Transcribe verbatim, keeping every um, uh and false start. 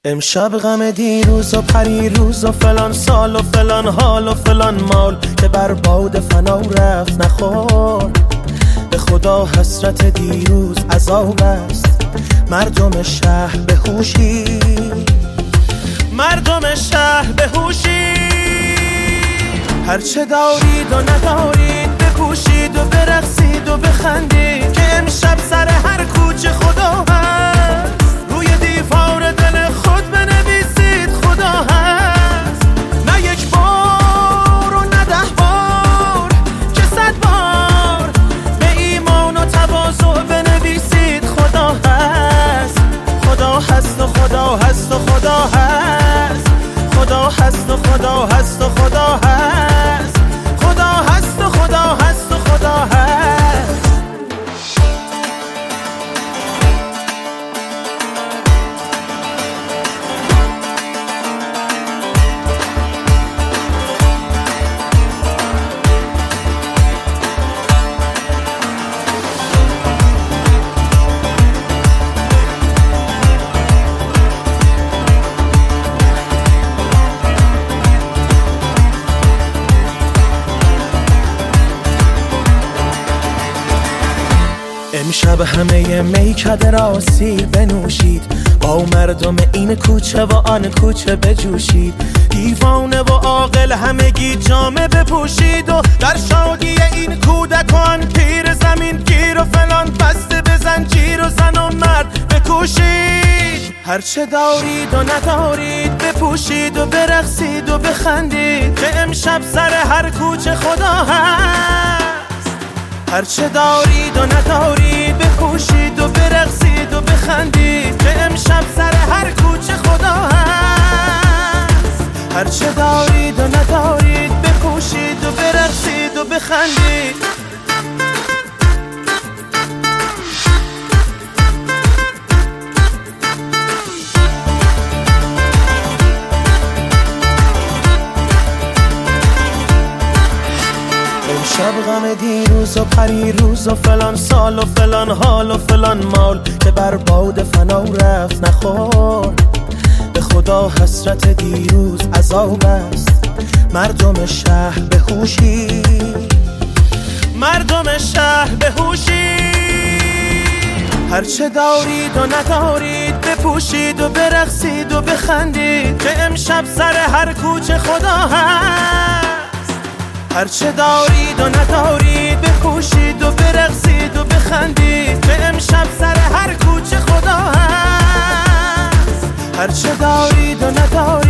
امشب غم دیروز و پریروز و فلان سال و فلان حال و فلان مال که بر باد فنا رفت نخور. به خدا حسرت دیروز عذاب است. مردم شهر به هوشی، مردم شهر به هوشی. هرچه دارید و ندارید بپوشید و برقصید و بخندید که امشب سر هر کوچه خدا هست. روی دیوار دل خود بنویسید خدا هست. نه یک بار و نه ده بار که صد بار به ایمان و تواضع بنویسید خدا هست. خدا هست و خدا هست و خدا هست. خدا هست و خدا هست و خدا هست. خدا هست و خدا هست و خدا هست. امشب همه میکده را سیر بنوشید، با مردم این کوچه و آن کوچه بجوشید. دیوانه و عاقل همگی جامه بپوشید و در شادی این کودکان پیر زمین گیر و فلان بسته بزن جیر و زن و مرد بکوشید. هرچه دارید و ندارید بپوشید و برقصید و بخندید که امشب سر هر کوچه خدا هست. هرچه دارید و ندارید بپوشید و برقصید و بخندید که امشب سر هر کوچه خدا هست. هرچه دارید و ندارید بپوشید و برقصید و بخندید. امشب غم دیروز و پریروز و فلان سال و فلان حال و فلان مال که بر باد فنا رفت نخور. به خدا حسرت دیروز عذاب است. مردم شهر به هوشی، مردم شهر به هوشی. هرچه دارید و ندارید بپوشید و برقصید و بخندید که امشب سر هر کوچه خدا هست. هرچه دارید و ندارید بپوشید و برقصید و بخندید که امشب سر هر کوچه خدا هست. هرچه دارید و ندارید